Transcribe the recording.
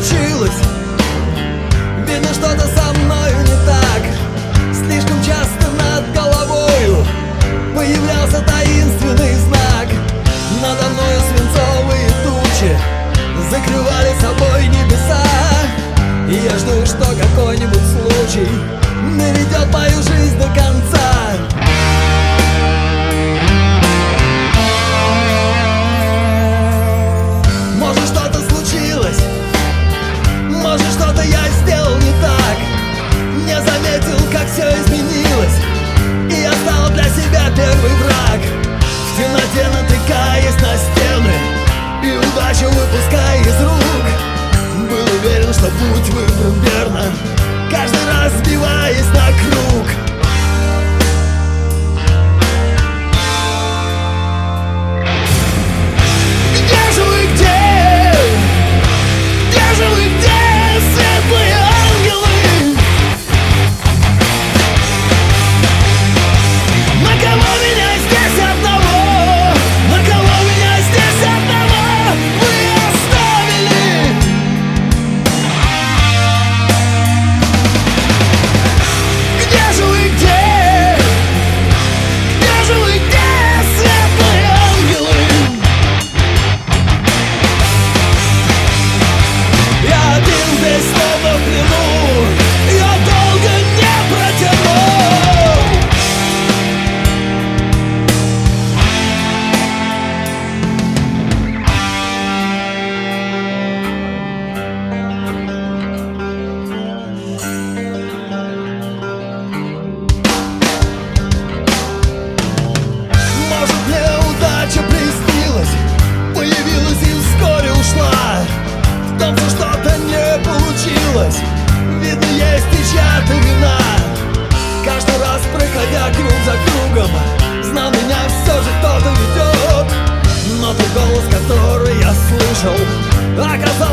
случилось. Видно, что-то со мною не так. Слишком часто над головою появлялся таинственный знак. Надо мною свинцовые тучи закрывали собой небеса. И я жду, что какой-нибудь случай наведет мою жизнь до конца. Может, что-то случилось, может, что-то я сделал не так. Не заметил, как все изменилось, и я стал для себя первый враг. В темноте натыкаясь на стены и удачу выпуская из рук, был уверен, что путь выбран верно, каждый раз сбиваясь на круг. Где же вы, где? Где же вы, где, светлые ангелы? На кого меня здесь одного? На кого меня здесь одного вы оставили? Где же вы, где? Где же вы, где, светлые ангелы? Я один здесь словно в плену, я долго не протяну. Может, мне удача приснилась, появилась и вскоре ушла. В том, что что-то не получилось, видно, есть и чья-то вина. Каждый раз, проходя круг за кругом, знал, меня все же кто-то ведет. Но тот голос, который я слышал, оказался